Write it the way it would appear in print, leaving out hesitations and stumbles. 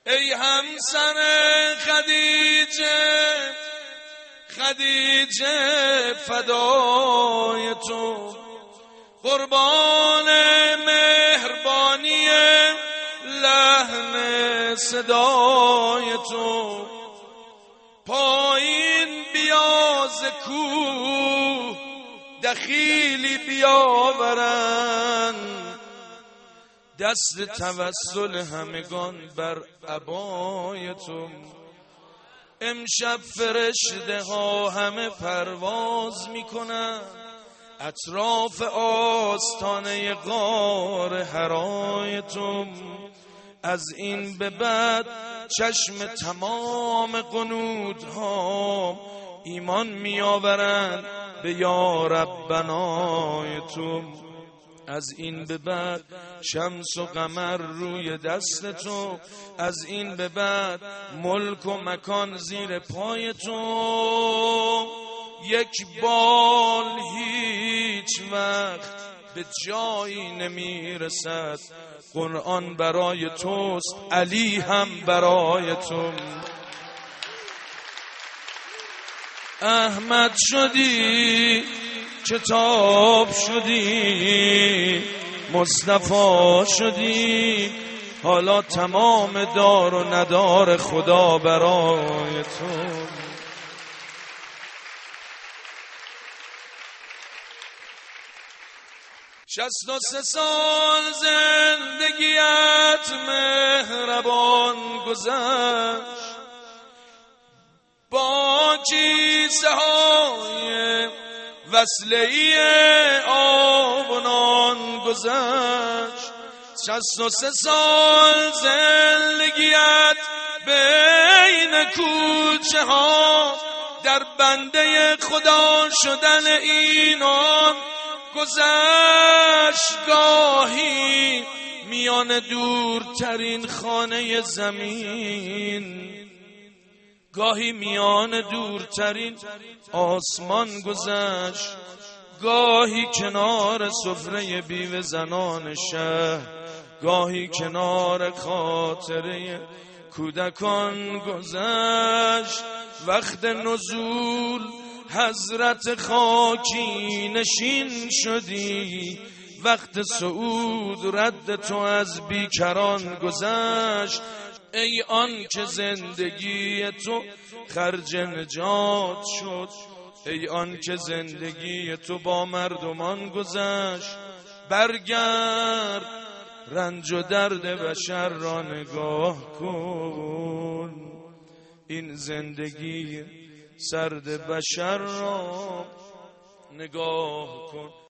ای همسر خدیجه فدای تو، قربان مهربانی لحن صدای تو. پایین بیا ز کوه دخیلی بیاورن، دست توسل همگان بر عبای تو. امشب فرشته ها همه پرواز میکنن اطراف آستانه غار حرای تو. از این به بعد چشم تمام قنودها ایمان میآورند به یا ربنای تو. از این به بعد شمس و قمر روی دست تو، از این به بعد ملک و مکان زیر پای تو. یک بال هیچ وقت به جایی نمیرسد، قرآن برای توست، علی هم برای تو. احمد شدی کتاب شدی، مصطفی شدی، حالا تمام دار و ندار خدا برای تو. 63 سال زندگیت مهربان گذشت، با کیسه های وصله آب و نان گذشت. 63 سال زندگیت بین کوچه ها در بنده خدا شدن اینان گذشت. گاهی میان دورترین خانه زمین، گاهی میان دورترین آسمان گذشت، گاهی کنار سفره بیوه زنان شهر، گاهی کنار خاطره کودکان گذشت. وقت نزول حضرت خاکی نشین شدی، وقت صعود رد تو از بیکران گذشت. ای آن که زندگی تو خرج نجات شد، ای آن که زندگی تو با مردمان گذشت. برگرد رنج و درد بشر را نگاه کن، این زندگی سرد بشر را نگاه کن.